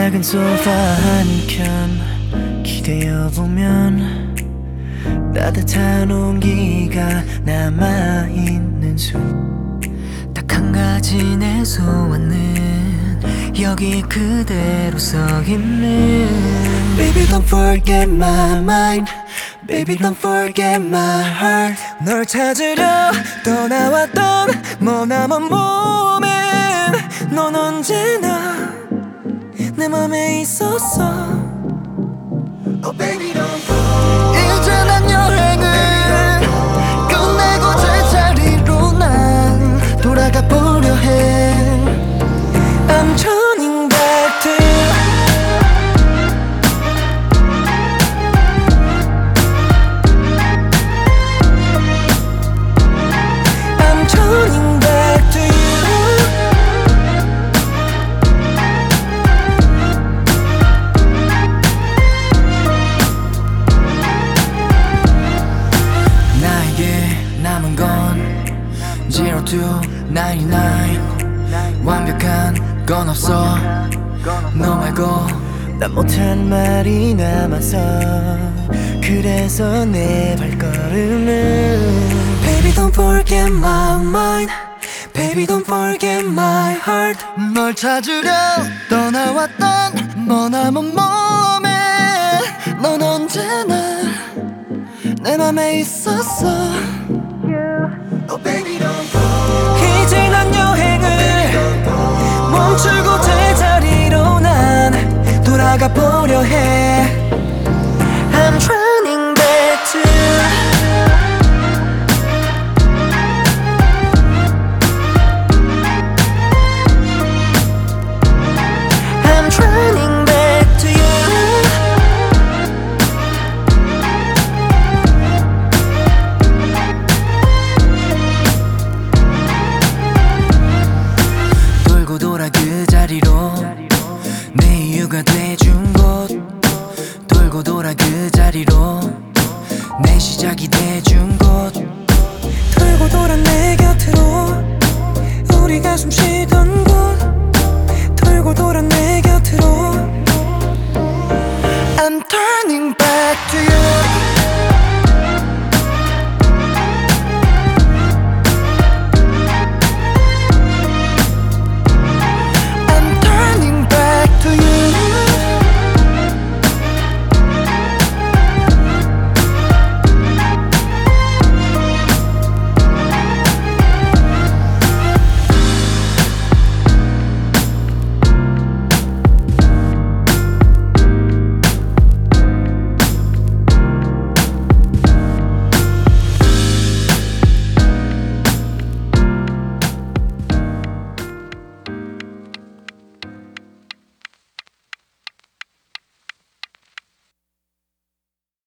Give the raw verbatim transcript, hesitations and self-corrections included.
작은 소파 한켠 기대어보면 따뜻한 온기가 남아있는 순 딱 한 가지 내 소원은 여기 그대로 서있는 Baby don't forget my mind Baby don't forget my heart 널 찾으러 떠나왔던 머나먼 몸엔 넌 언제나 내 맘에 있었어 Oh baby don't forget 이제 난 여행을 끝내고 제자리로 난 돌아가 보려 해 I'm turning back to you I'm turning back to you 나에게 남은 건 zero to ninety-nine 완벽한 건 없어 너 말고 난 못한 말이 남아서 그래서 내 발걸음은 Baby don't forget my mind Baby don't forget my heart 널 찾으려 떠나왔던 머나먼 몸에 넌 언제나 내 맘에 있었어 Oh baby don't forget 이제 난 여행을 멈추고 제자리로 난 돌아가 보려 해 I'm turning back to you I'm turning back to you 돌고 돌아 그 자리로 내 이유가 돼준 곳 돌고 돌아 그 자리로 내 시작이 돼준 곳